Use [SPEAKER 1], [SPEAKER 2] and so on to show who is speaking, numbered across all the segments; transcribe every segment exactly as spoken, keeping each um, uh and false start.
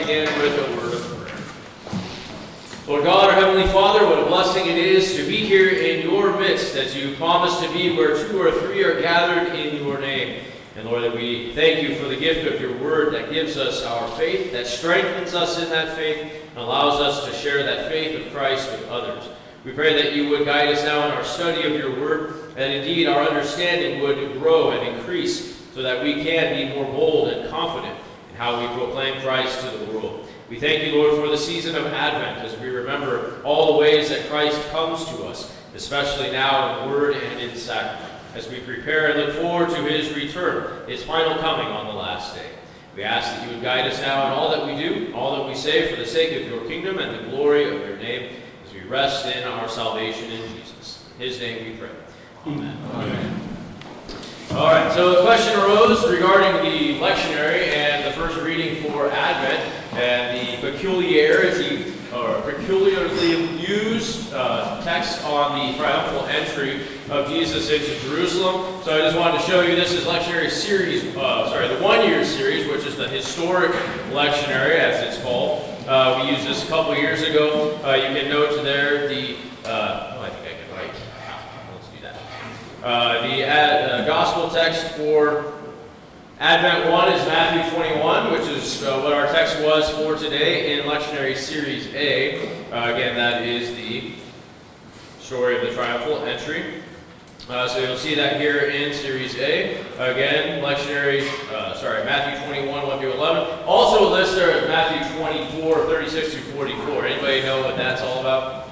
[SPEAKER 1] begin with a word of prayer. Lord God, our Heavenly Father, what a blessing it is to be here in your midst, as you promised to be where two or three are gathered in your name. And Lord, that we thank you for the gift of your word that gives us our faith, that strengthens us in that faith, and allows us to share that faith of Christ with others. We pray that you would guide us now in our study of your word, and indeed our understanding would grow and increase, so that we can be more bold and confident in how we proclaim Christ to the world. We thank you, Lord, for the season of Advent, as we remember all the ways that Christ comes to us, especially now in word and in sacrament, as we prepare and look forward to his return, his final coming on the last day. We ask that you would guide us now in all that we do, all that we say, for the sake of your kingdom and the glory of your name, as we rest in our salvation in Jesus. In his name we pray. Amen. Amen. All right, so the question arose regarding the lectionary and the first reading for Advent and the peculiarity or peculiarly used uh, text on the triumphal entry of Jesus into Jerusalem. So I just wanted to show you, this is lectionary series, uh, sorry, the one-year series, which is the historic lectionary, as it's called. Uh, we used this a couple years ago. Uh, you can note there the, uh, oh, I think I can write. Let's do that. Uh, the uh, gospel text for Advent one is Matthew twenty-one, which is uh, what our text was for today in Lectionary Series A. Uh, again, that is the story of the triumphal entry. Uh, so you'll see that here in Series A. Again, Lectionary, uh, sorry, Matthew twenty-one, one through eleven. Also listed there is Matthew twenty-four, thirty-six through forty-four. Anybody know what that's all about?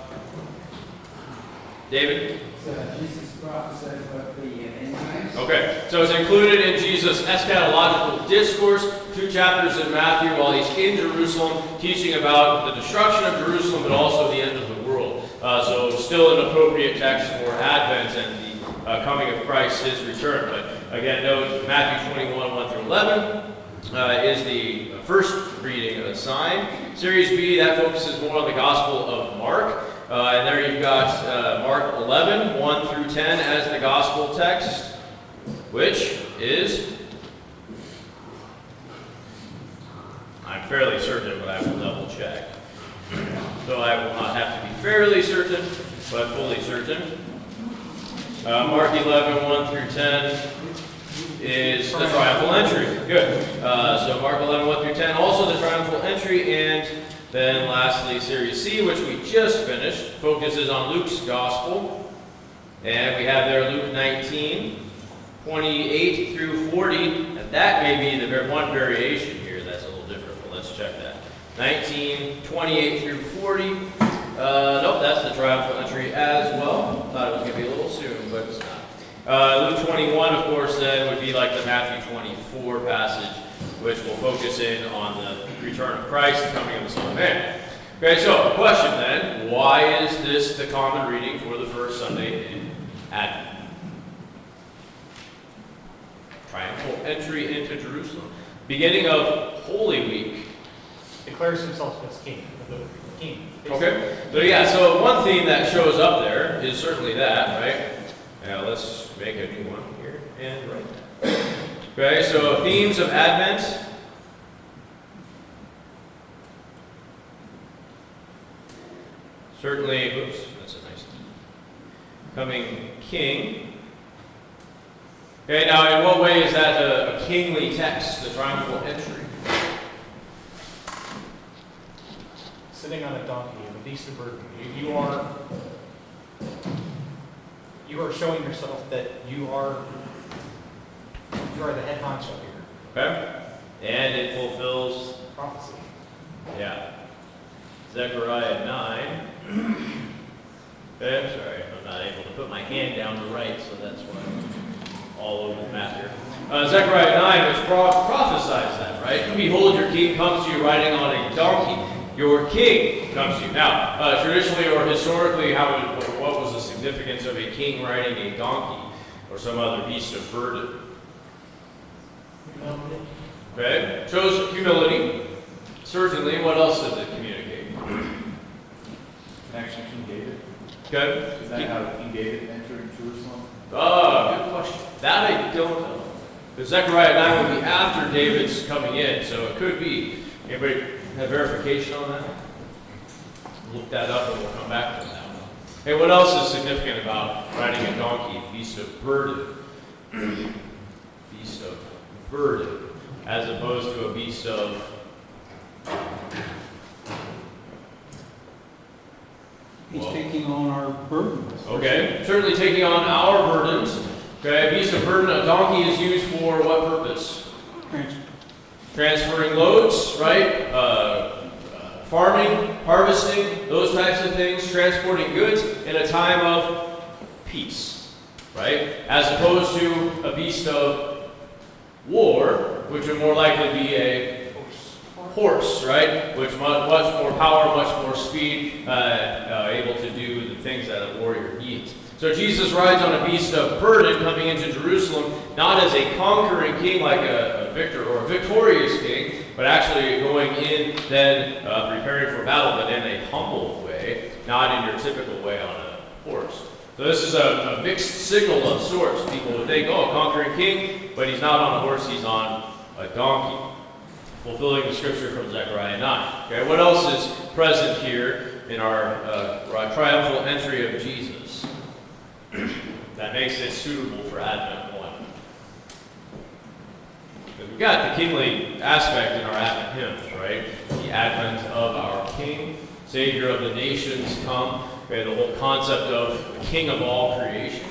[SPEAKER 1] David?
[SPEAKER 2] So Jesus prophesied about the end times.
[SPEAKER 1] Okay, so it's included in Jesus' eschatological discourse, two chapters in Matthew while he's in Jerusalem, teaching about the destruction of Jerusalem, but also the end of the world. Uh, so still an appropriate text for Advent and the uh, coming of Christ, his return. But again, note Matthew twenty-one, one through eleven uh, is the first reading assigned. Series B, that focuses more on the Gospel of Mark. Uh, and there you've got uh, Mark eleven, one through ten as the gospel text, which is, I'm fairly certain, but I will double check. So I will not have to be fairly certain, but fully certain. Uh, Mark eleven, one through ten is the triumphal entry. Good. Uh, so Mark eleven, one through ten, also the triumphal entry, and then lastly, Series C, which we just finished, focuses on Luke's Gospel. And we have there Luke nineteen, twenty-eight through forty. And that may be the one variation here that's a little different, but let's check that. nineteen, twenty-eight through forty. Uh, nope, that's the triumphal entry as well. Thought it was going to be a little soon, but it's not. Uh, Luke twenty-one, of course, then would be like the Matthew twenty-four passage, which will focus in on the return of Christ, the coming of the Son of Man. Okay, so the question then, why is this the common reading for the first Sunday in Advent? Triumphal entry into Jerusalem. Beginning of Holy Week.
[SPEAKER 3] Declares himself as king. The king.
[SPEAKER 1] Okay, so yeah, so one theme that shows up there is certainly that, right? Now let's make a new one here and write that. Okay, so themes of Advent. Certainly, oops, that's a nice theme. Coming king. Okay, now in what way is that a, a kingly text, the triumphal entry?
[SPEAKER 3] Sitting on a donkey, a beast of burden. You, you are you are showing yourself that you are you are the head honcho here.
[SPEAKER 1] Okay, and it fulfills
[SPEAKER 3] Prophecy.
[SPEAKER 1] Yeah. Zechariah nine. Okay, I'm sorry, I'm not able to put my hand down to write, so that's why I'm all over the map here. Uh, Zechariah nine, which pro prophesies that, right? Behold, your king comes to you riding on a donkey. Your king comes to you. Now, uh, traditionally or historically, how would, what was the significance of a king riding a donkey or some other beast of burden? Okay, shows humility. Certainly, what else does it communicate?
[SPEAKER 4] Connection to King David.
[SPEAKER 1] Okay.
[SPEAKER 4] Is that how King David entered Jerusalem?
[SPEAKER 1] Oh, good question. That I don't know. Because Zechariah nine would be after David's coming in, so it could be. Anybody have verification on that? Look that up and we'll come back to that one. Hey, what else is significant about riding a donkey? Beast of burden. Beast of burden. As opposed to a beast of
[SPEAKER 4] He's taking on our burdens.
[SPEAKER 1] Okay, certainly taking on our burdens. Okay, a beast of burden, a donkey is used for what purpose?
[SPEAKER 4] Trans-
[SPEAKER 1] Transferring loads, right? Uh, uh, farming, harvesting, those types of things, transporting goods in a time of peace, right? As opposed to a beast of war, which would more likely be a horse, right? Which much, much more power, much more speed, uh, uh, able to do the things that a warrior needs. So Jesus rides on a beast of burden coming into Jerusalem, not as a conquering king like a, a victor or a victorious king, but actually going in then uh, preparing for battle, but in a humble way, not in your typical way on a horse. So this is a, a mixed signal of sorts. People would think, oh, a conquering king, but he's not on a horse, he's on a donkey. Fulfilling the scripture from Zechariah nine. Okay, what else is present here in our, uh, our triumphal entry of Jesus that makes it suitable for Advent one? Because we've got the kingly aspect in our Advent hymns, right? The advent of our King, Savior of the nations come. Okay, the whole concept of the King of all creation.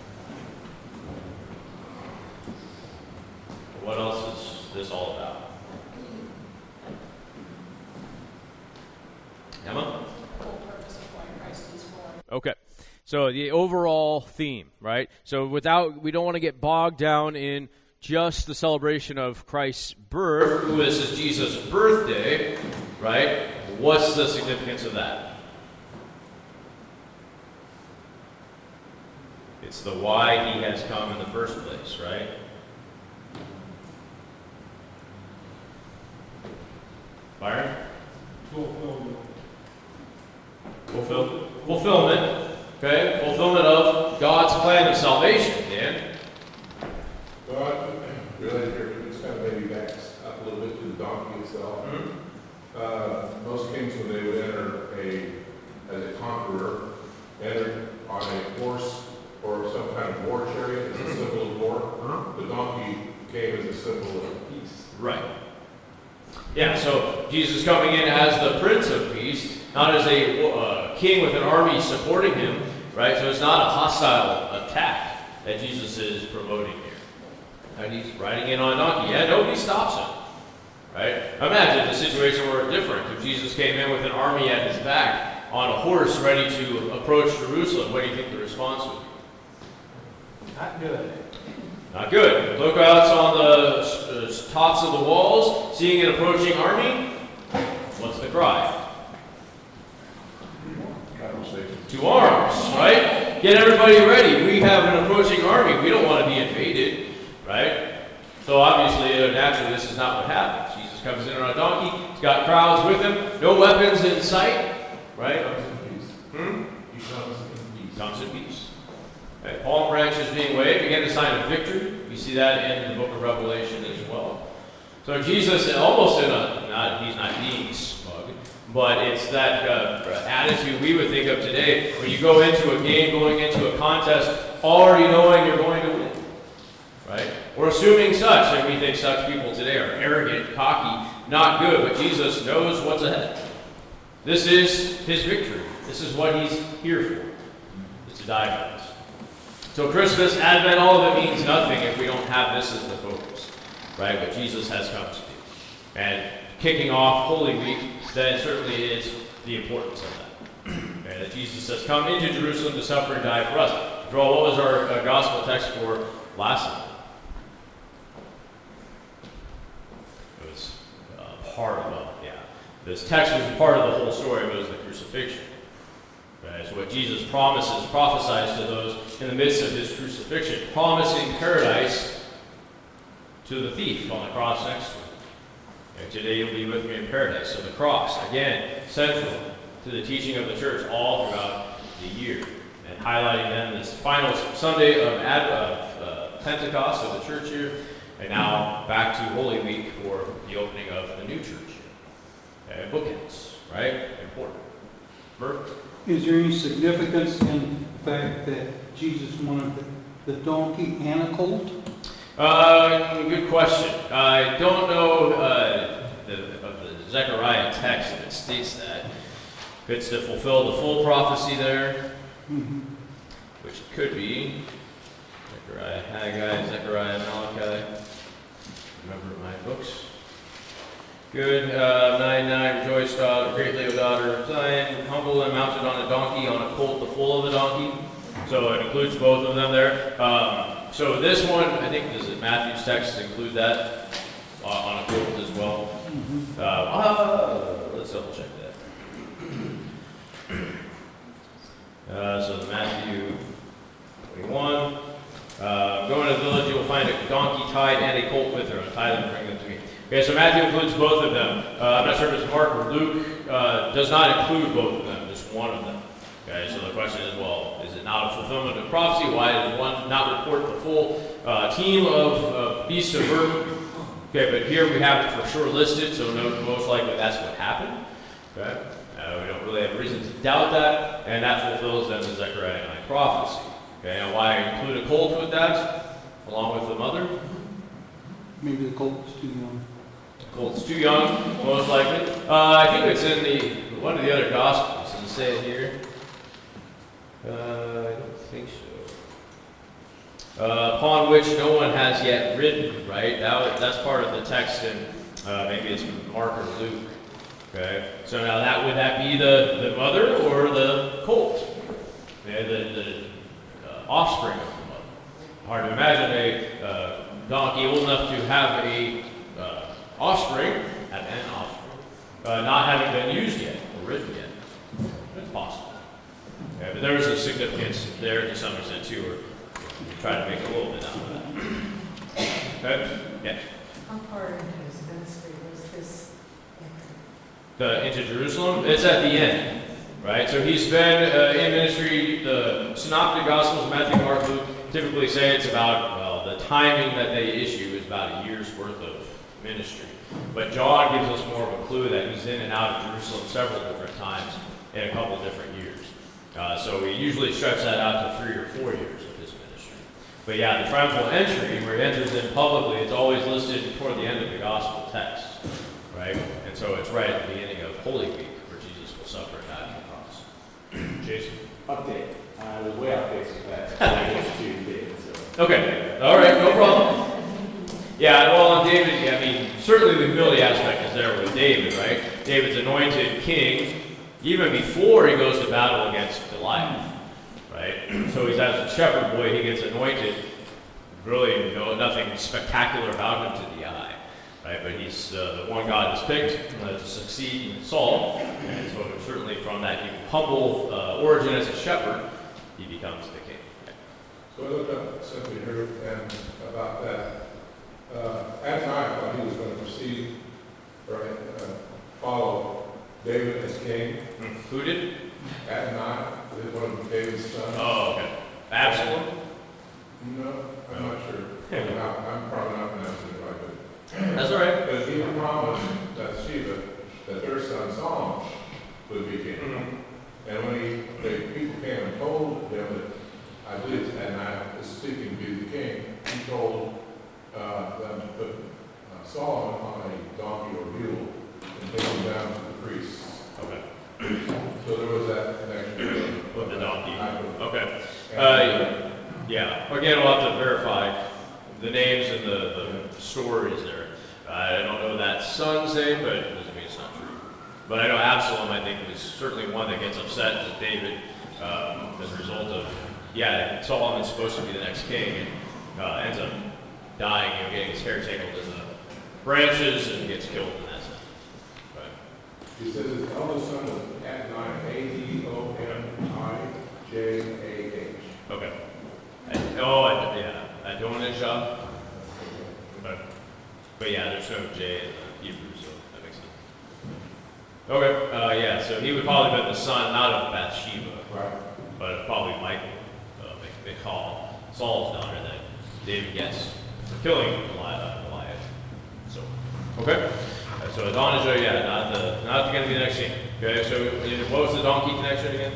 [SPEAKER 1] What else is this all about? Emma? Okay. So the overall theme, right? So without, we don't want to get bogged down in just the celebration of Christ's birth. This is Jesus' birthday, right? What's the significance of that? It's the why he has come in the first place, right? Byron?
[SPEAKER 4] Fulfillment.
[SPEAKER 1] Fulfill, fulfillment, okay? Fulfillment of God's plan of salvation, Dan.
[SPEAKER 5] God, really, here, it's kind of maybe backs up a little bit to the donkey itself.
[SPEAKER 1] Mm-hmm.
[SPEAKER 5] Uh, most kings, when they would enter a, as a conqueror, entered on a horse or some kind of war chariot as a symbol of war.
[SPEAKER 1] Uh-huh.
[SPEAKER 5] The donkey came as a symbol of peace.
[SPEAKER 1] Right. Yeah, so Jesus coming in as the Prince of Peace, not as a uh, king with an army supporting him, right? So it's not a hostile attack that Jesus is promoting here. And he's riding in on a donkey. Yeah, nobody stops him, right? Imagine the situation were different. If Jesus came in with an army at his back on a horse ready to approach Jerusalem, what do you think the response would be?
[SPEAKER 3] Not good.
[SPEAKER 1] Not good. Lookouts on the uh, tops of the walls, seeing an approaching army. What's the cry? To arms, right? Get everybody ready. We have an approaching army. We don't want to be invaded, right? So obviously, uh, naturally, this is not what happens. Jesus comes in on a donkey. He's got crowds with him. No weapons in sight, right?
[SPEAKER 5] Comes in peace.
[SPEAKER 1] Hmm?
[SPEAKER 5] He comes in peace.
[SPEAKER 1] Comes in peace. Okay, palm branches being waved, again, a sign of victory. We see that in the book of Revelation as well. So Jesus, almost in a, not, he's not being smug, but it's that uh, attitude we would think of today when you go into a game, going into a contest, already knowing you're going to win, right? We're assuming such, and we think such people today are arrogant, cocky, not good, but Jesus knows what's ahead. This is his victory. This is what he's here for, is to die for us. So Christmas, Advent, all of it means nothing if we don't have this as the focus, right? What Jesus has come to do. And kicking off Holy Week, then certainly is the importance of that. Okay, that Jesus has come into Jerusalem to suffer and die for us. Draw, what was our uh, gospel text for last Sunday? It was uh, part of it, yeah. This text was part of the whole story, but it was the crucifixion. Right, so what Jesus promises, prophesies to those in the midst of his crucifixion, promising paradise to the thief on the cross next to him. And today you'll be with me in paradise. So the cross, again, central to the teaching of the church all throughout the year. And highlighting then this final Sunday of, Ad, of uh, Pentecost of the church year, And now back to Holy Week for the opening of the new church. Okay, bookends, right? Important. Bert?
[SPEAKER 4] Is there any significance in the fact that Jesus wanted the, the donkey and a colt?
[SPEAKER 1] Uh, good question. I don't know uh, the, of the Zechariah text that states that. If it's to fulfill the full prophecy there,
[SPEAKER 4] Mm-hmm.
[SPEAKER 1] which it could be. Zechariah, Haggai, Zechariah, Malachi. Remember my books. Good. Uh, nine nine. Rejoice, daughter, greatly, O daughter of Zion, humble and mounted on a donkey, on a colt, the foal of a donkey. So it includes both of them there. Um, so this one, I think, does it Matthew's text include that uh, on a colt as well?
[SPEAKER 4] Mm-hmm.
[SPEAKER 1] Uh, uh, let's double check that. Uh, so the Matthew twenty-one. Uh, go into the village, you will find a donkey tied and a colt with her. Untie them and bring them to me. Okay, so Matthew includes both of them. Uh, I'm not sure if it's Mark or Luke. Uh, does not include both of them, just one of them. Okay, so the question is, well, is it not a fulfillment of prophecy? Why does one not report the full uh, team of uh, beasts of burden? Okay, but here we have it for sure listed, so no, most likely that's what happened. Okay, uh, we don't really have reason to doubt that, and that fulfills then the Zechariah nine prophecy. Okay, now why include a colt with that, along with the mother?
[SPEAKER 4] Maybe the colt was too young.
[SPEAKER 1] Colt's too young, most likely. Uh, I think it's in the one of the other Gospels. Does it say it here? Uh, I don't think so. Uh, upon which no one has yet ridden, right? That, that's part of the text in, uh, maybe it's Mark or Luke. Okay, so now that would that be the, the mother or the colt? Okay, the, the uh, offspring of the mother. Hard to imagine a uh, donkey old enough to have a uh, offspring, have an offspring, uh, not having been used yet or ridden yet. It's possible. Okay, but there is a significance there to some extent too, or try to make a little bit out of that. Okay? Yeah.
[SPEAKER 6] How far into his ministry was this entry?
[SPEAKER 1] The, into Jerusalem, it's at the end, right? So he's been uh, in ministry. The Synoptic Gospels, Matthew, Mark, Luke, typically say it's about, well, the timing that they issue is about a year's worth of ministry. But John gives us more of a clue that he's in and out of Jerusalem several different times in a couple different years. Uh, so we usually stretch that out to three or four years of his ministry. But yeah, the triumphal entry, where he enters in publicly, it's always listed toward the end of the gospel text, right? And so it's right at the beginning of Holy Week, where Jesus will suffer and die for us. Jason?
[SPEAKER 7] Update. I was way off base with that. I guess two days. So.
[SPEAKER 1] Okay. All right. No problem. Yeah. Well, on David, I mean, certainly the humility aspect is there with David, right? David's anointed king even before he goes to battle against Goliath, right? So he's as a shepherd boy, he gets anointed. Really, no, nothing spectacular about him to the eye, right? But he's uh, the one God has picked uh, to succeed in Saul, and so certainly from that humble uh, origin as a shepherd, he becomes the king.
[SPEAKER 5] So I looked up simply here and about that. Uh, Adonai thought he was going to proceed, right, uh, follow David as king.
[SPEAKER 1] Who did?
[SPEAKER 5] Adonai, one of David's sons.
[SPEAKER 1] Oh, okay. Absalom?
[SPEAKER 5] No, I'm not sure. I'm, not, I'm probably not pronouncing it right, but
[SPEAKER 1] That's all right.
[SPEAKER 5] But he promised Bathsheba that their son Solomon would be king.
[SPEAKER 1] Mm-hmm.
[SPEAKER 5] And when he, the people came and told them that I believe Adonai is seeking to be the king, he told uh, them to put uh, Solomon on a donkey or mule and take him down to the priests.
[SPEAKER 1] Okay.
[SPEAKER 5] So there was that connection
[SPEAKER 1] With the donkey.
[SPEAKER 5] And,
[SPEAKER 1] Okay.
[SPEAKER 5] uh,
[SPEAKER 1] Uh, yeah. Again, we'll have to verify the names and the, the stories there. I don't know that son's name, but it doesn't mean it's not true. But I know Absalom, I think, is certainly one that gets upset with David um, as a result of, yeah, Solomon's supposed to be the next king and uh, ends up dying, you know, getting his hair tangled in the branches and gets killed in that sense. But,
[SPEAKER 5] he says his eldest son was Adonai, A D O N I J A H.
[SPEAKER 1] okay. And, oh, I, yeah, Adonijah. Okay. But yeah, there's no J in the Hebrew, so that makes sense. Okay, uh, yeah, so he would probably have been the son, not of Bathsheba,
[SPEAKER 5] Right.
[SPEAKER 1] but of probably Michael, uh, Michal, Saul's daughter that David gets for killing Goliath. Okay. Uh, So Adonijah, yeah, not the, not going to be the next scene. Okay, so uh, what was the donkey connection again?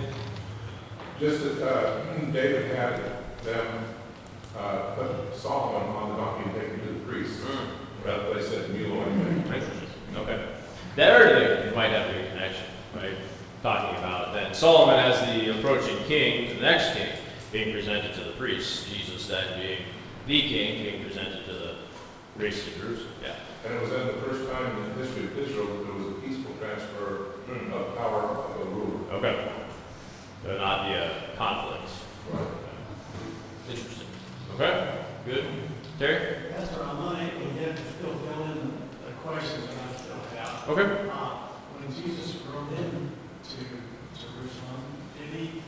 [SPEAKER 5] Just that, uh, David had them, uh, put Solomon on the donkey and take him to the priest. But they said mule anyway.
[SPEAKER 1] Interesting. Okay. There they might have a connection, right? Talking about then Solomon as the approaching king, the next king, being presented to the priests. Jesus then being the king, being presented to the priests of Jerusalem. Yeah.
[SPEAKER 5] And it was then the first time in the history of Israel that there was a peaceful transfer
[SPEAKER 1] Hmm.
[SPEAKER 5] of power of a ruler.
[SPEAKER 1] Okay. So not the uh, conflicts.
[SPEAKER 5] Right.
[SPEAKER 1] Interesting. Okay. Good. Terry?
[SPEAKER 8] That's what I'm unable to get to still fill in the questions that I still have.
[SPEAKER 1] Okay.
[SPEAKER 8] Uh, When Jesus rode into Jerusalem, did he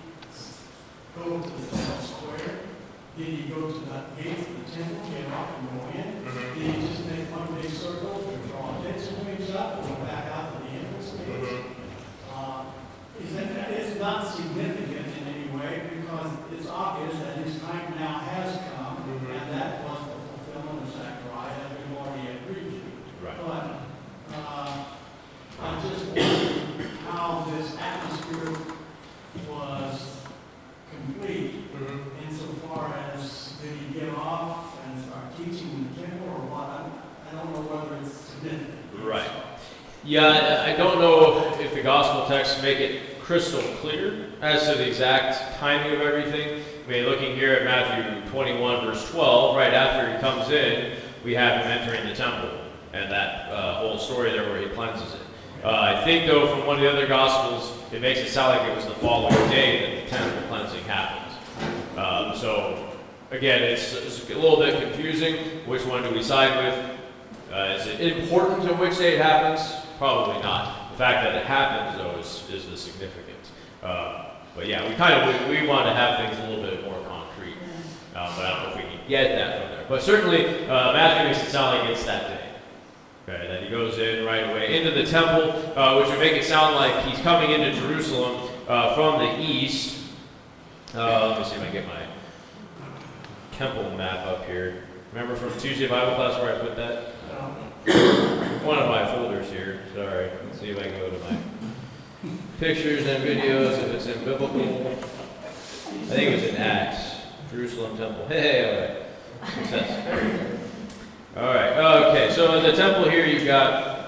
[SPEAKER 8] go to the temple square? Did he go to the gates of the temple, get off and go in?
[SPEAKER 1] Mhm.
[SPEAKER 8] Did he just make one big circle to draw attention to himself and go back out to the entrance gates? Uh, Is that, it's not significant in any way because it's obvious that his time now has come
[SPEAKER 1] Mhm.
[SPEAKER 8] and that was the fulfillment of Zechariah as we've already agreed to.
[SPEAKER 1] Right.
[SPEAKER 8] But uh, I'm just wondering how this atmosphere was complete
[SPEAKER 1] Mhm.
[SPEAKER 8] insofar as did he get off and start teaching in the temple or what? I I don't know whether it's significant.
[SPEAKER 1] Right. Yeah, I don't know if the gospel texts make it crystal clear as to the exact timing of everything. I mean, looking here at Matthew twenty-one, verse twelve, right after he comes in, we have him entering the temple, and that uh, whole story there where he cleanses it. Uh, I think, though, from one of the other gospels, it makes it sound like it was the following day that the temple cleansing happened. Um, so, again, it's, it's a little bit confusing. Which one do we side with? Uh, is it important to which day it happens? Probably not. The fact that it happens, though, is, is the significance. Uh, but yeah, we kind of we, we want to have things a little bit more concrete. Uh, but I don't know if we can get that from there. But certainly, uh, Matthew makes it sound like it's that day. Okay, that he goes in right away into the temple, uh, which would make it sound like he's coming into Jerusalem uh, from the east. Uh, let me see if I can get my temple map up here. Remember from Tuesday Bible class where I put that? One of my folders here. Sorry. Let's see if I can go to my pictures and videos, if it's in biblical. I think it was in Acts. Jerusalem temple. Hey, all right. Success. All right. Okay. So in the temple here, you've got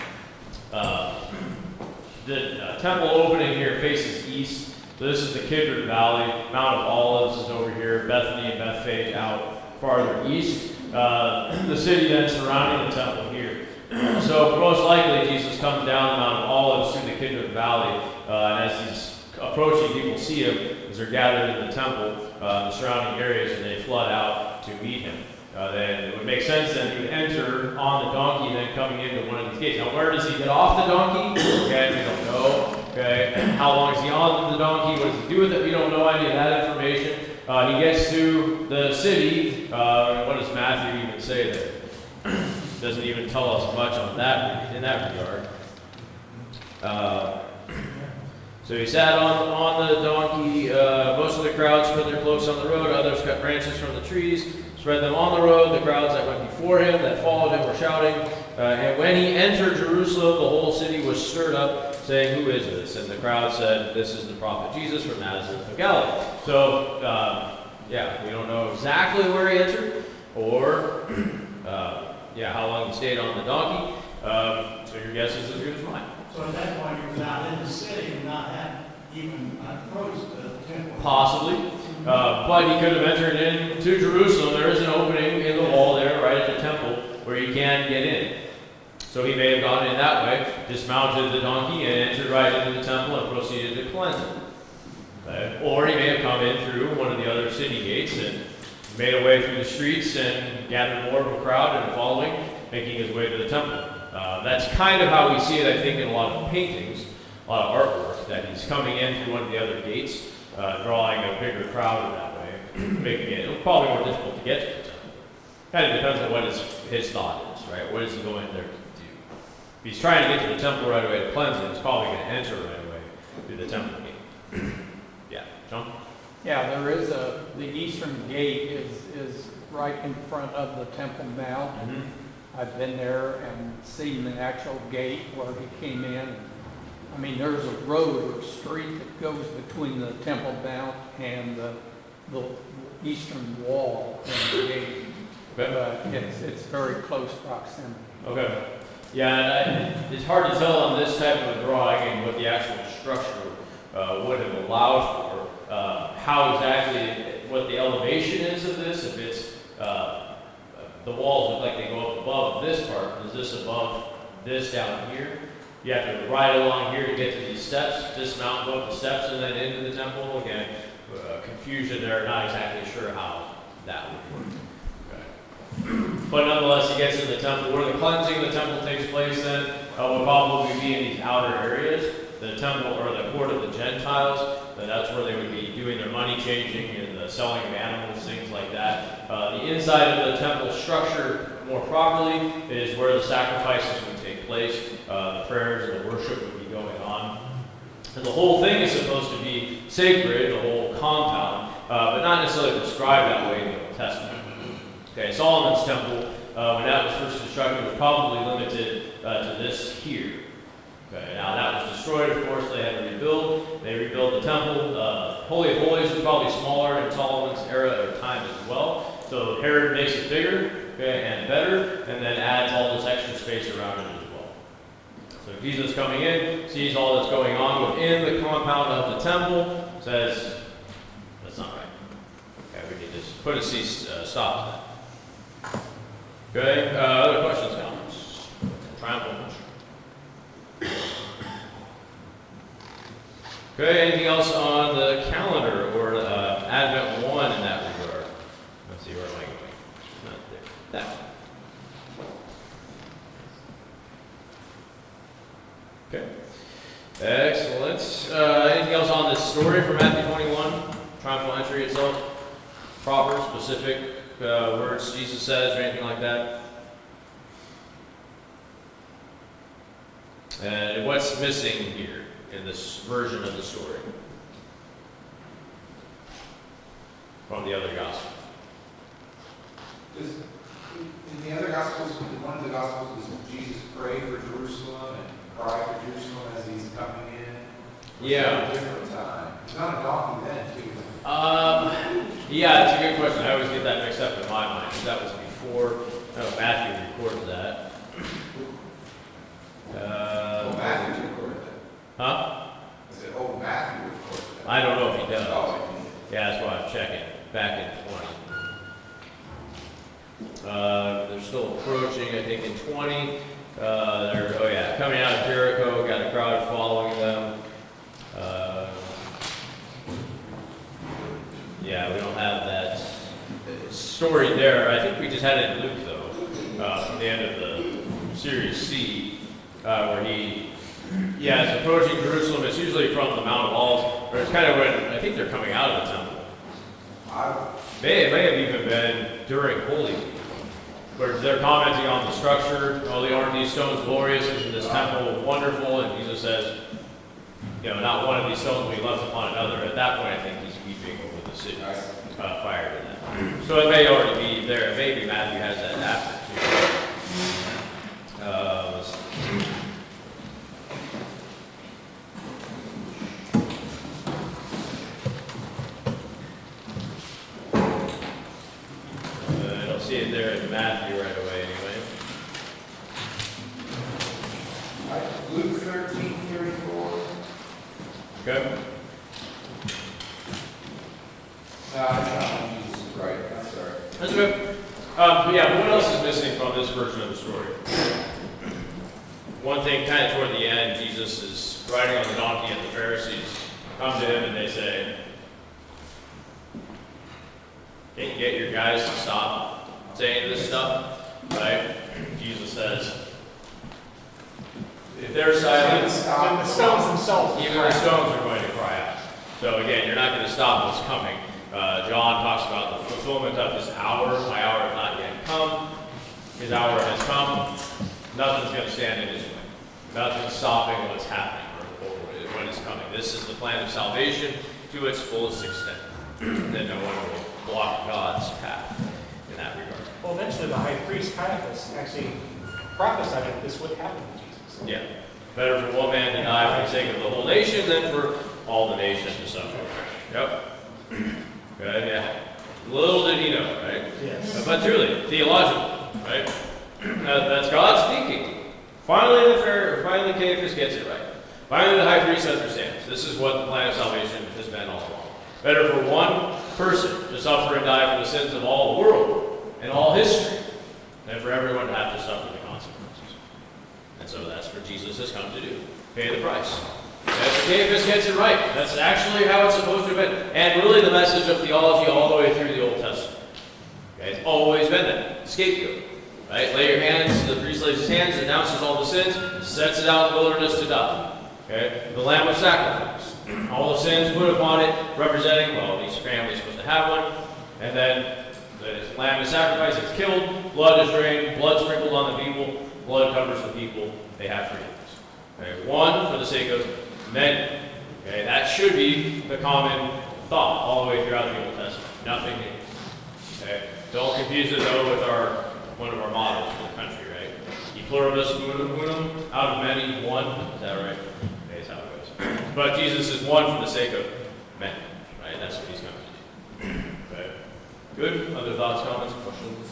[SPEAKER 1] uh, the uh, temple opening here faces east. So this is the Kidron Valley. Mount of Olives is over here. Bethany and Bethphage out farther east. Uh, the city then surrounding the temple here. So most likely Jesus comes down the Mount of Olives through the Kidron Valley, uh, and as he's approaching, people see him as they're gathered in the temple, uh, the surrounding areas, and they flood out to meet him. Uh, then it would make sense that he would enter on the donkey, then coming into one of these gates. Now, where does he get off the donkey? Okay, we don't know. Okay, how long is he on the donkey? What does he do with it? We don't know any of that information. Uh, he gets to the city. Uh, what does Matthew even say there? Doesn't even tell us much on that in that regard. Uh, so he sat on on the donkey. Uh, most of the crowd spread their cloaks on the road. Others cut branches from the trees, spread them on the road. The crowds that went before him, that followed him, were shouting. Uh, and when he entered Jerusalem, the whole city was stirred up, saying, "Who is this?" And the crowd said, "This is the prophet Jesus from Nazareth of Galilee." So, uh, yeah, we don't know exactly where he entered, or uh, yeah, how long he stayed on the donkey. Um, so your guess is as good as mine.
[SPEAKER 8] So at that point, he was out in the city and not had even approached the temple.
[SPEAKER 1] Possibly. Uh, but he could have entered into Jerusalem. There is an opening in the wall there, right at the temple, where you can get in. So he may have gone in that way, dismounted the donkey, and entered right into the temple and proceeded to cleanse it. Okay. Or he may have come in through one of the other city gates and made a way through the streets and gathered more of a crowd and following, making his way to the temple. Uh, that's kind of how we see it, I think, in a lot of paintings, a lot of artwork, that he's coming in through one of the other gates, uh, drawing a bigger crowd in that way, making it probably more difficult to get to the temple. Kind of depends on what his, his thought is, right? What is he going there to do? If he's trying to get to the temple right away to cleanse it, he's probably going to enter right away through the temple gate. Yeah, John?
[SPEAKER 4] Yeah, there is a, the eastern gate is, is right in front of the Temple Mount.
[SPEAKER 1] Mm-hmm.
[SPEAKER 4] I've been there and seen the actual gate where he came in. I mean, there's a road or street that goes between the Temple Mount and the, the eastern wall and the gate.
[SPEAKER 1] Okay.
[SPEAKER 4] But it's, it's very close proximity.
[SPEAKER 1] Okay. Yeah, and I, it's hard to tell on this type of a drawing and what the actual structure uh, would have allowed for. Uh, how exactly, what the elevation is of this, if it's, uh, the walls look like they go up above this part. Is this above this down here? You have to ride along here to get to these steps, dismount, go up the steps, and then into the temple. Again, uh, confusion there, not exactly sure how that would work. Okay. But nonetheless, he gets in the temple. Where the cleansing of the temple takes place then uh, will probably be in these outer areas. The temple, or the court of the Gentiles, uh, that's where they would be doing their money changing and the selling of animals, things like that. Uh, the inside of the temple structure, more properly, is where the sacrifices would take place. Uh, the prayers and the worship would be going on. And the whole thing is supposed to be sacred, the whole compound, uh, but not necessarily prescribed that way in the Old Testament. Okay, Solomon's temple, uh, when that was first constructed, was probably limited uh, to this here. Okay, now that was destroyed, of course, they had to rebuild. They rebuilt the temple. Uh, Holy of Holies was probably smaller in Solomon's era or time as well. So Herod makes it bigger, okay, and better, and then adds all this extra space around it as well. So Jesus coming in, sees all that's going on within the compound of the temple, says, that's not right. Okay, we need to put a cease, uh, stop to that. Okay, uh, other questions, comments? Triumphal entry. Okay, anything else on the calendar or uh, Advent one in that regard? Let's see, where am I going? Not there. That. Okay. Excellent. Uh, anything else on this story from Matthew twenty-one? Triumphal entry itself? Proper, specific uh, words Jesus says or anything like that? And what's missing here in this version of the story from the other gospel?
[SPEAKER 9] Does, in the other gospels, in one of the gospels, does Jesus pray for Jerusalem and cry for Jerusalem as he's coming in?
[SPEAKER 1] Yeah.
[SPEAKER 9] At a different time. It's not a donkey then, too.
[SPEAKER 1] Um, yeah, it's a good question. I always get that mixed up in my mind. That was before, oh, Matthew recorded that. Uh,
[SPEAKER 9] Oh, Matthew recorded that.
[SPEAKER 1] huh?
[SPEAKER 9] I said, oh, Matthew recorded that.
[SPEAKER 1] I don't know if he does.
[SPEAKER 9] Oh,
[SPEAKER 1] Yeah, that's why I'm checking. Back in twenty. Uh, they're still approaching, I think, in twenty. Uh, they're, oh yeah, coming out of Jericho, got a crowd following them. Uh, yeah, we don't have that story there. I think we just had it in Luke, though, uh, from the end of the series C, uh, where he, yeah, it's approaching Jerusalem. It's usually from the Mount of Olives, or it's kind of when, I think they're coming out of the temple.
[SPEAKER 9] I,
[SPEAKER 1] May, it may have even been during Holy Week, where they're commenting on the structure. Oh, aren't these stones glorious? Isn't this temple wonderful? And Jesus says, you know, not one of these stones will be left upon another. At that point, I think he's weeping over the city, uh, prior to that. So it may already be there. Maybe Matthew has that after too. Uh, let's see. Uh, I don't see it there in Matthew right away anyway.
[SPEAKER 9] I, Luke thirteen thirty-four.
[SPEAKER 1] Okay.
[SPEAKER 9] No, it's not Jesus is right. I'm sorry.
[SPEAKER 1] That's good. Um, but yeah, what else is missing from this version of the story? One thing, kind of toward the end, Jesus is riding on the donkey, and the Pharisees come to him and they say, "Can't you get your guys to stop saying this stuff?" Right? Jesus says, "If they're silent,
[SPEAKER 3] When the stones themselves.
[SPEAKER 1] even the stones are going to cry out." So again, you're not going to stop what's coming. Uh, John talks about the fulfillment of his hour. My hour has not yet come. His hour has come. Nothing's going to stand in his way. Nothing's stopping what's happening or, or what is coming. This is the plan of salvation to its fullest extent. Then no one will block God's path in that regard.
[SPEAKER 3] Well, eventually the high priest Caiaphas actually prophesied that this would happen to Jesus.
[SPEAKER 1] Yeah. Better for one man to die for the sake of the whole nation than for all the nation to suffer. Yep. Good, yeah. Little did he know, right?
[SPEAKER 3] Yes.
[SPEAKER 1] But truly, theological, right? Uh, that's God speaking. Finally, the fair, finally Caiaphas gets it right. Finally, the high priest understands. This is what the plan of salvation has been all along. Better for one person to suffer and die for the sins of all the world and all history than for everyone to have to suffer the consequences. And so that's what Jesus has come to do. Pay the price. That's Caiaphas gets it right. That's actually how it's supposed to have been. And really the message of theology all the way through the Old Testament. Okay, it's always been that. Scapegoat. Right? Lay your hands, the priest lays his hands, announces all the sins, sets it out in the wilderness to die. Okay? The lamb of sacrifice. All the sins put upon it, representing, well, each family is supposed to have one. And then the lamb is sacrificed, it's killed, blood is drained, blood sprinkled on the people, blood covers the people, they have forgiveness. Okay? One for the sake of many. Okay? That should be the common thought all the way throughout the Old Testament. Nothing new. Okay? Don't confuse it though with our one of our models for the country, right? E pluribus unum, unum, out of many, one. Is that right? Okay, that's how it goes. But Jesus is one for the sake of many, right? That's what he's coming to do. Okay. Good? Other thoughts, comments, questions?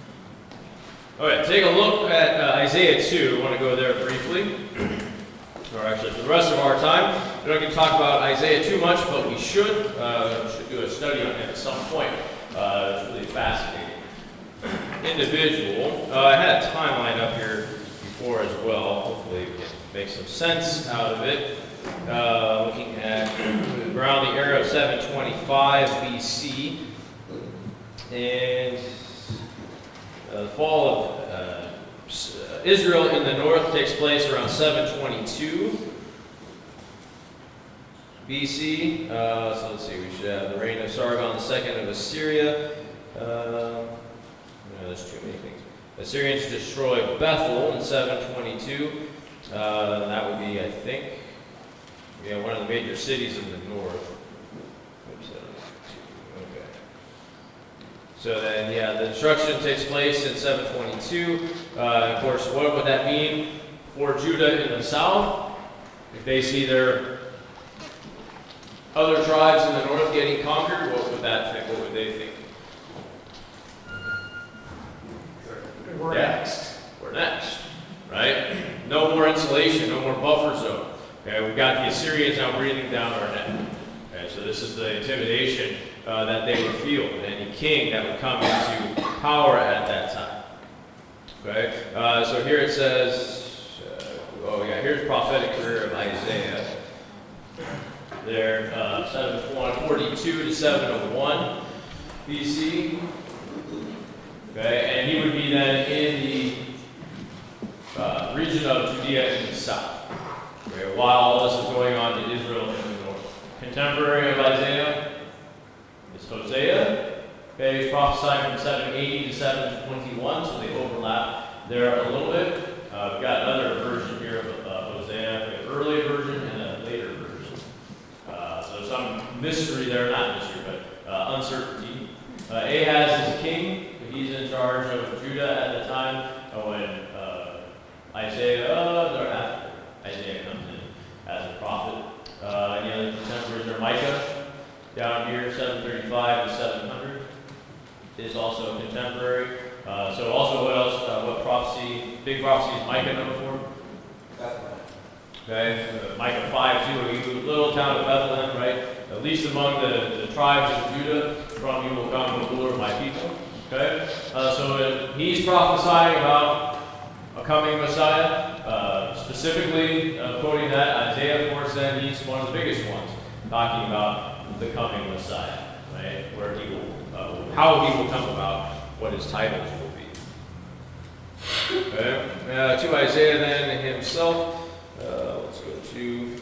[SPEAKER 1] Okay, take a look at uh, Isaiah two. I want to go there briefly. Or actually, for the rest of our time, we don't get to talk about Isaiah too much, but we should. Uh, we should do a study on it at some point. Uh, it's really fascinating individual. Uh, I had a timeline up here before as well. Hopefully we can make some sense out of it. Uh, looking at around the era of seven twenty-five B C. And uh, the fall of uh, Israel in the north takes place around seven twenty-two B C. Uh, so let's see, we should have the reign of Sargon the Second of Assyria. Uh, No, there's too many things. The Assyrians destroyed Bethel in seven twenty-two. Uh, that would be, I think, yeah, one of the major cities in the north. Oops, okay. So then, yeah, the destruction takes place in seven twenty-two. Uh, of course, what would that mean for Judah in the south? If they see their other tribes in the north getting conquered, what would that think? What would they think?
[SPEAKER 3] We're
[SPEAKER 1] Yeah.
[SPEAKER 3] next.
[SPEAKER 1] We're next, right? No more insulation, no more buffer zone. Okay, we've got the Assyrians now breathing down our neck. Okay, so this is the intimidation uh, that they would feel, and any king that would come into power at that time. Okay, uh, so here it says, uh, oh yeah, here's prophetic career of Isaiah. There, uh, seven forty-two to seven oh one B C. Okay, and he would be then in the uh, region of Judea in the south, okay, while all this is going on in Israel in the north. Contemporary of Isaiah is Hosea. Okay, he's prophesying from seven eighty to seven twenty-one, so they overlap there a little bit. Uh, we've got another version here of uh, Hosea, an early version and a later version. Uh, so some mystery there, not mystery, but uh, uncertainty. Uh, Ahaz is king. He's in charge of Judah at the time when uh, Isaiah, uh, or after Isaiah comes in as a prophet. Uh, any other contemporaries are Micah, down here, seven thirty-five to seven hundred, is also contemporary. Uh, so also what else, uh, what prophecy, big prophecy is Micah number four?
[SPEAKER 9] Bethlehem.
[SPEAKER 1] Okay, uh, Micah five too, you little town of Bethlehem, right? At least among the, the tribes of Judah, from you will come the ruler of my people. Okay, uh, so uh, he's prophesying about a coming Messiah, uh, specifically uh, quoting that Isaiah, of course, then he's one of the biggest ones, talking about the coming Messiah, right? Where he will, uh, how he will come about, what his titles will be. Okay, uh, to Isaiah then himself, uh, let's go to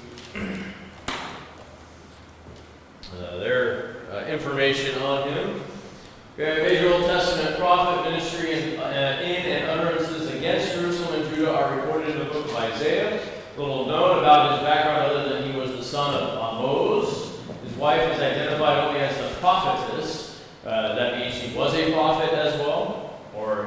[SPEAKER 1] uh, their uh, information on him. Okay, major Old Testament prophet ministry and, uh, in and utterances against Jerusalem and Judah are recorded in the book of Isaiah. Little known about his background other than he was the son of Amoz. His wife is identified only as the prophetess. Uh, that means she was a prophet as well, or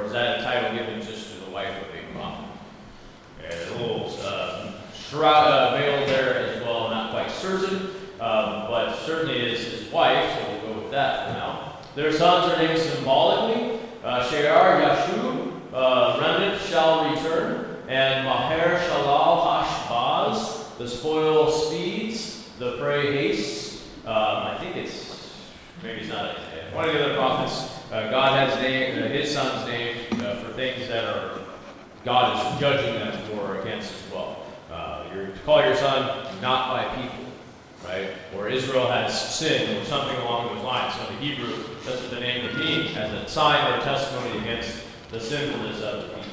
[SPEAKER 1] shroud, uh, veiled there as well, not quite certain, um, but certainly is his wife, so we'll go with that for now. Their sons are named symbolically, uh, Shear Yashub, uh, remnant shall return, and Maher Shalal Hashbaz, the spoil speeds, the prey hastes. Um, I think it's, maybe it's not Isaiah. One of the other prophets, uh, God has named, uh, his sons named uh, for things that are, God is judging them for against as well. Uh, you're to call your son not by people, right? Or Israel has sinned, or something along those lines. So in the Hebrew, that's what the name would mean, as a sign or testimony against the sinfulness of the people.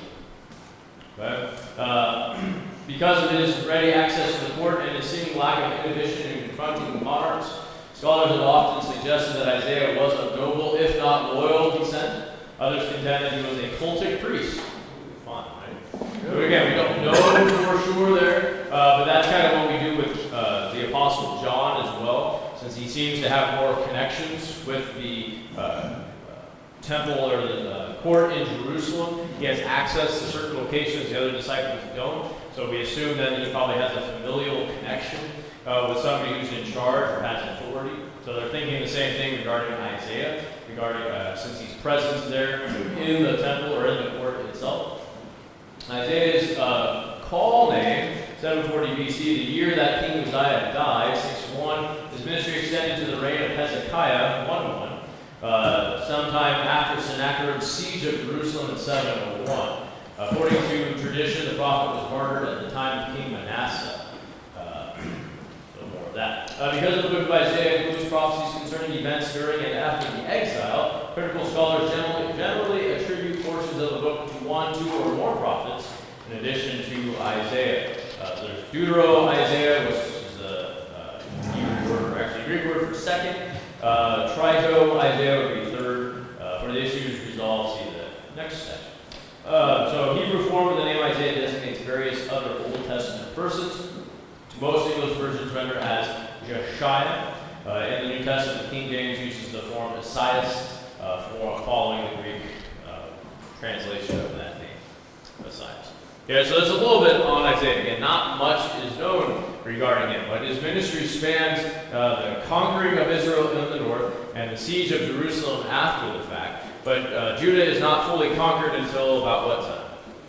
[SPEAKER 1] Okay? Uh, because of his ready access to the court and his seeming lack of inhibition in confronting monarchs, scholars have often suggested that Isaiah was of noble, if not loyal, descent. Others contend that he was a cultic priest. Fun, right? But again, we don't know for sure there, uh, but that's kind of what we do with uh, the Apostle John as well, since he seems to have more connections with the uh, temple or the uh, court in Jerusalem. He has access to certain locations the other disciples don't, so we assume that he probably has a familial connection uh, with somebody who's in charge or has authority. So they're thinking the same thing regarding Isaiah, regarding uh, since he's present there in the temple or in the court itself. Isaiah's uh, call name, seven forty B C, the year that King Uzziah died, six one, his ministry extended to the reign of Hezekiah, one one, uh, sometime after Sennacherib's siege of Jerusalem in seven oh one. According to tradition, the prophet was martyred at the time of King Manasseh. Uh, so more of that. Uh, because of the book of Isaiah includes prophecies concerning events during and after the exile, critical scholars generally, generally attribute portions of the book to one, two, or more prophets, in addition to Isaiah. Uh, there's Deutero-Isaiah, which is the uh, Hebrew word, or actually Greek word for second. Uh, Trito-Isaiah would be third. Uh, for the issues resolved, see the next section. Uh, so Hebrew form of the name Isaiah designates various other Old Testament persons. Most English versions render as Jeshaiah. Uh, in the New Testament, King James uses the form Esaias, uh, for following the Greek uh, translation of that name, Esaias. Okay, so there's a little bit on Isaiah. Again, not much is known regarding him, but his ministry spans uh, the conquering of Israel in the north and the siege of Jerusalem after the fact. But uh, Judah is not fully conquered until about what time?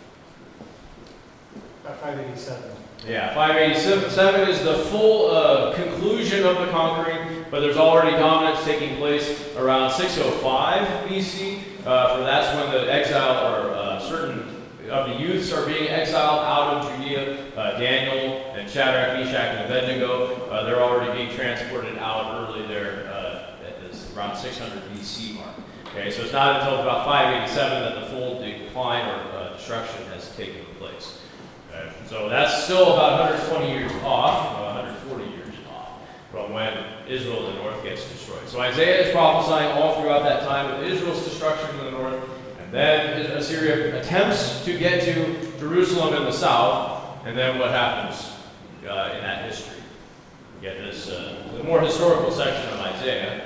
[SPEAKER 3] About five eighty-seven.
[SPEAKER 1] Yeah, five eighty-seven is the full uh, conclusion of the conquering, but there's already dominance taking place around six oh five B C, uh, for that's when the exile, or uh, certain of the youths are being exiled out of Judea. Uh, Daniel and Shadrach, Meshach, and Abednego, uh, they're already being transported out early there uh, at this around six hundred B C mark. Okay, so it's not until about five eighty-seven that the full decline or uh, destruction has taken place. Okay, so that's still about one hundred twenty years off, well, one hundred forty years off from when Israel in the north gets destroyed. So Isaiah is prophesying all throughout that time of Israel's destruction in the north, and then Assyria attempts to get to Jerusalem in the south, and then what happens uh, in that history? We get this uh, the more historical section of Isaiah.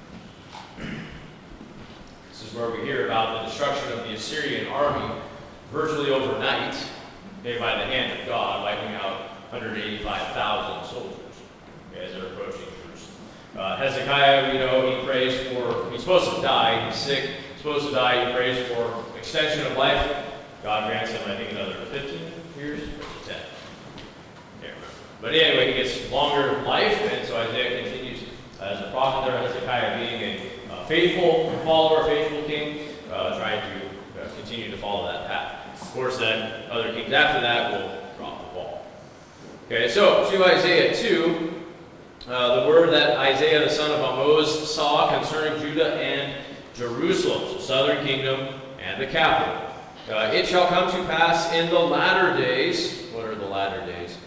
[SPEAKER 1] This is where we hear about the destruction of the Assyrian army virtually overnight, made by the hand of God, wiping out one hundred eighty-five thousand soldiers as they're approaching Jerusalem. Uh, Hezekiah, we know, he prays for, he's supposed to die, he's sick, he's supposed to die, he prays for extension of life. God grants him, I think, another fifteen years, or ten. Can't remember. But anyway, he gets longer life, and so Isaiah continues as a prophet there, Hezekiah being a uh, faithful follower, faithful king, uh, trying to uh, continue to follow that path. Of course, then other kings after that will drop the ball. Okay, so to Isaiah two, uh, the word that Isaiah the son of Amoz saw concerning Judah and Jerusalem, so southern kingdom and the capital. Uh, it shall come to pass in the latter days. What are the latter days?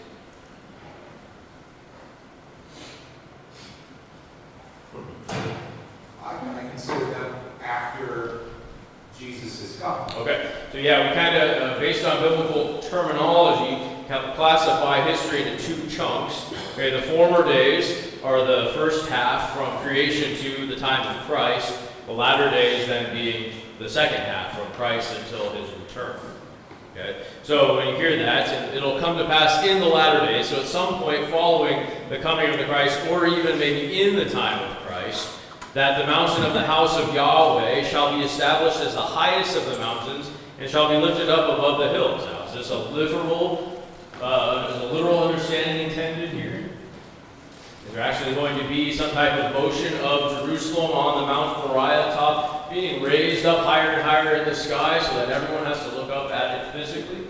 [SPEAKER 9] I I consider them after Jesus has come.
[SPEAKER 1] Okay, so yeah, we kind of, uh, based on biblical terminology, have classified history into two chunks. Okay, the former days are the first half from creation to the time of Christ. The latter days then being the second half from Christ until his return. Okay? So when you hear that, it'll come to pass in the latter days. So at some point following the coming of the Christ, or even maybe in the time of Christ, that the mountain of the house of Yahweh shall be established as the highest of the mountains, and shall be lifted up above the hills. Now, is this a literal, uh, is a literal understanding intended here? Is there actually going to be some type of motion of Jerusalem on the Mount Moriah top being raised up higher and higher in the sky so that everyone has to look up at it physically?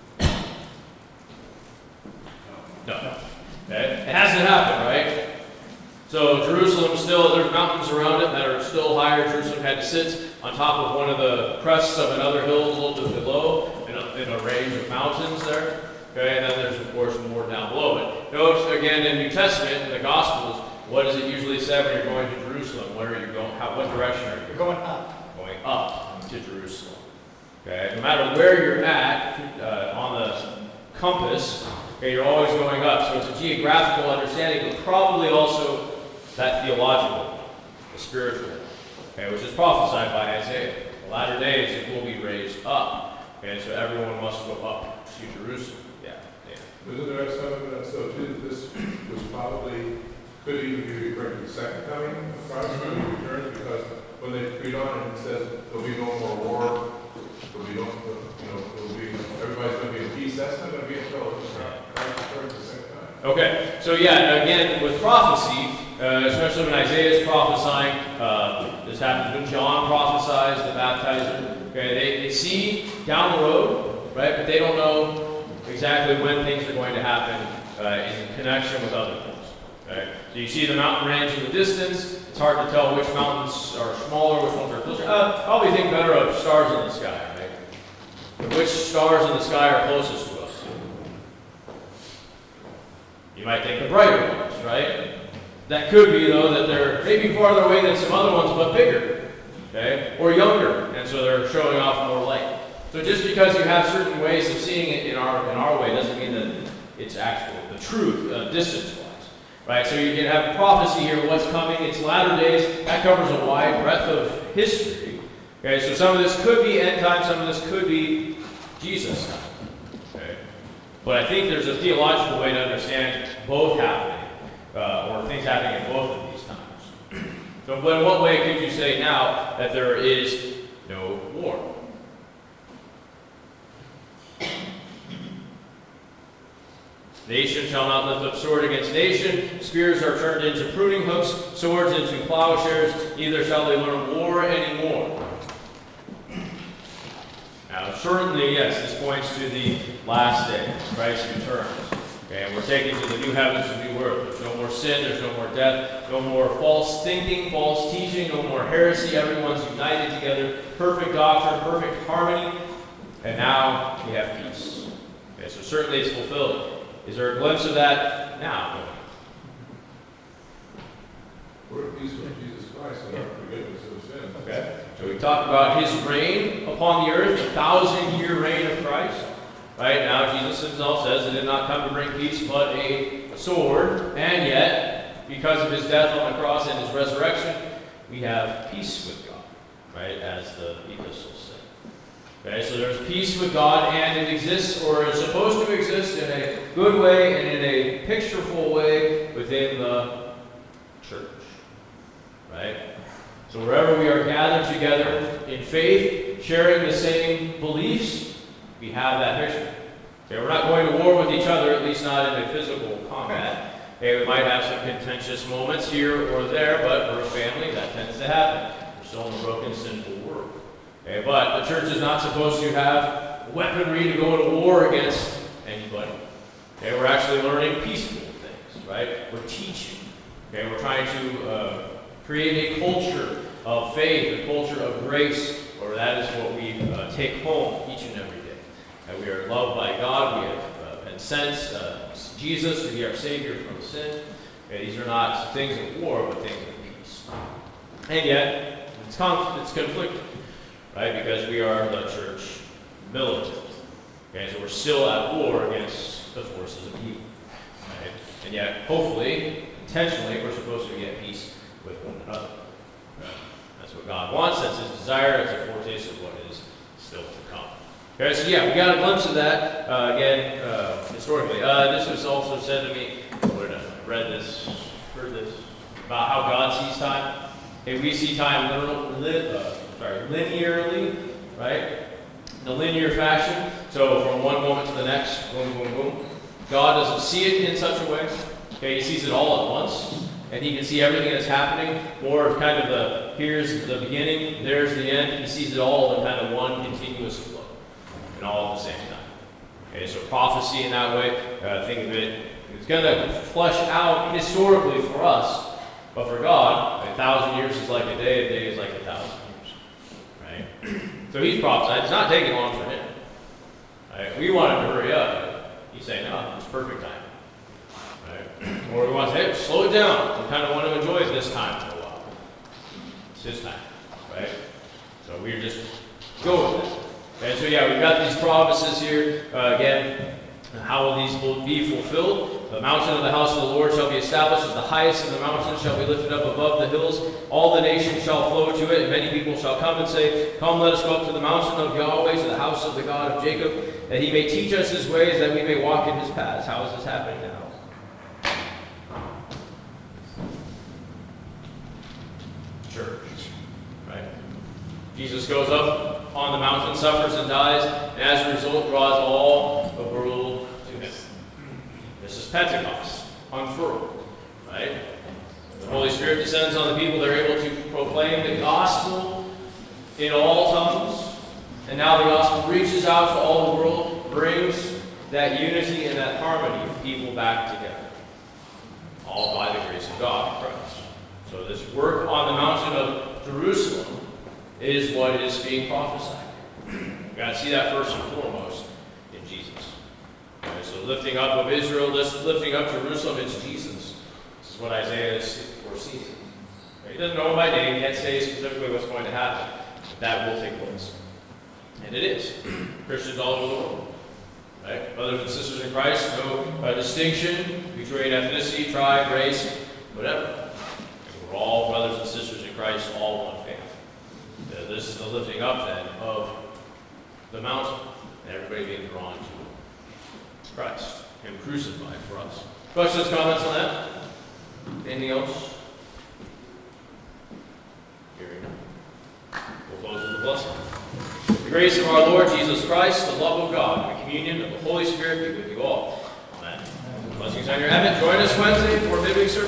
[SPEAKER 1] No. Okay? It hasn't happened, right? So Jerusalem still, there's mountains around it that are still higher. Jerusalem had to sit on top of one of the crests of another hill a little bit below in a, in a range of mountains there. Okay, and then there's, of course, more down below it. Notice, again, in New Testament, in the Gospels, what does it usually say when you're going to Jerusalem? Where are you going? How, what direction are you
[SPEAKER 3] You're going up.
[SPEAKER 1] going? Up to Jerusalem. Okay, no matter where you're at uh, on the compass, okay, you're always going up. So it's a geographical understanding, but probably also that theological, the spiritual, okay, which is prophesied by Isaiah. In the latter days, it will be raised up. Okay, so everyone must go up to Jerusalem. Yeah, yeah.
[SPEAKER 5] Isn't there something that, so too, this was probably, could even be referring to the second coming of Christ when he returns, because when they read on it, it says there'll be no more war, there'll be no, you know, there'll be, everybody's going to be in peace. That's not going to be until Christ returns the second time.
[SPEAKER 1] Okay, so yeah, again, with prophecy, uh, especially when Isaiah is prophesying, uh, this happens when John prophesies, the baptizer. Okay, they, they see down the road, right, but they don't know exactly when things are going to happen uh, in connection with other things. Okay, so you see the mountain range in the distance. It's hard to tell which mountains are smaller, which ones are closer. Uh, probably think better of stars in the sky, right? And which stars in the sky are closest to us? You might think the brighter ones, right? That could be, though, that they're maybe farther away than some other ones, but bigger, okay? Or younger, and so they're showing off more light. So just because you have certain ways of seeing it in our in our way doesn't mean that it's actual, the truth, uh, distance-wise, right? So you can have prophecy here, what's coming, it's latter days. That covers a wide breadth of history. Okay, so some of this could be end time, some of this could be Jesus time. Okay, but I think there's a theological way to understand both happening. Uh, or things happening in both of these times. So but in what way could you say now that there is no war? Nation shall not lift up sword against nation. Spears are turned into pruning hooks, swords into plowshares. Neither shall they learn war anymore. Now, certainly, yes, this points to the last day, Christ returns. Okay, and we're taken to the new heavens and new earth. There's no more sin, there's no more death, no more false thinking, false teaching, no more heresy. Everyone's united together, perfect doctrine, perfect harmony, and now we have peace. Okay, so certainly it's fulfilled. Is there a glimpse of that now?
[SPEAKER 5] We're at peace with Jesus Christ and our forgiveness of sin.
[SPEAKER 1] Okay, so we talked about his reign upon the earth, the thousand-year reign of Christ. Right now, Jesus himself says he did not come to bring peace but a sword, and yet, because of his death on the cross and his resurrection, we have peace with God, right, as the epistles say. Okay, so there's peace with God, and it exists, or is supposed to exist, in a good way and in a pictureful way within the church, right? So wherever we are gathered together in faith, sharing the same beliefs, we have that picture. Okay, we're not going to war with each other, at least not in a physical combat. Okay, we might have some contentious moments here or there, but we're a family, that tends to happen. We're still in a broken, sinful world. Okay, but the church is not supposed to have weaponry to go to war against anybody. Okay, we're actually learning peaceful things, right? We're teaching. Okay, we're trying to uh, create a culture of faith, a culture of grace, or that is what we uh, take home each and every day. Uh, we are loved by God. We have uh, been sent uh, Jesus to be our Savior from sin. Okay, these are not things of war, but things of peace. And yet, it's, conf- it's conflicting, right? Because we are the church militant. Okay, so we're still at war against the forces of evil. Right? And yet, hopefully, intentionally, we're supposed to be at peace with one another. Right? That's what God wants. That's his desire. It's a foretaste of what is still to come. Okay, so yeah, we got a glimpse of that, uh, again, uh, historically. Uh, this was also said to me, where did I I read this, heard this, about how God sees time. Okay, we see time literal, li- uh, sorry, linearly, right? In a linear fashion. So from one moment to the next, boom, boom, boom. God doesn't see it in such a way. Okay, he sees it all at once. And he can see everything that's happening. More kind of the, here's the beginning, there's the end. He sees it all in kind of one continuous flow. And all at the same time. Okay, so prophecy in that way, uh, think of it, it's going to flesh out historically for us. But for God, a thousand years is like a day, a day is like a thousand years. Right? So he's prophesied. It's not taking long for him. Right? We want him to hurry up. He's saying, no, it's perfect time. Right? Or we want to say, hey, slow it down. We kind of want to enjoy this time for a while. It's his time. Right? So we just go with it. Okay, so yeah, we've got these promises here. Uh, again, how will these be fulfilled? The mountain of the house of the Lord shall be established as the highest of the mountains, shall be lifted up above the hills. All the nations shall flow to it, and many people shall come and say, come, let us go up to the mountain of Yahweh, to the house of the God of Jacob, that he may teach us his ways, that we may walk in his paths. How is this happening now? Church. Right? Jesus goes up on the mountain, suffers and dies, and as a result draws all the world to him. This is Pentecost, unfurled, right? The Holy Spirit descends on the people. They're able to proclaim the gospel in all tongues. And now the gospel reaches out to all the world, brings that unity and that harmony of people back together. All by the grace of God in Christ. So this work on the mountain of Jerusalem is what is being prophesied. We've got to see that first and foremost in Jesus. Okay, so lifting up of Israel, this lifting up Jerusalem, it's Jesus. This is what Isaiah is foreseeing. He doesn't know by name, he can't say specifically what's going to happen. But that will take place. And it is. Christians all over the world. Right? Brothers and sisters in Christ, no uh, distinction between ethnicity, tribe, race, whatever. And we're all brothers and sisters in Christ, all one family. Uh, this is the lifting up then of the mountain, and everybody being drawn to Christ, him crucified for us. Questions, comments on that? Anything else? Hearing none. We'll close with a blessing. The grace of our Lord Jesus Christ, the love of God, and the communion of the Holy Spirit be with you all. Amen. Blessings on your Advent. Join us Wednesday for midweek service.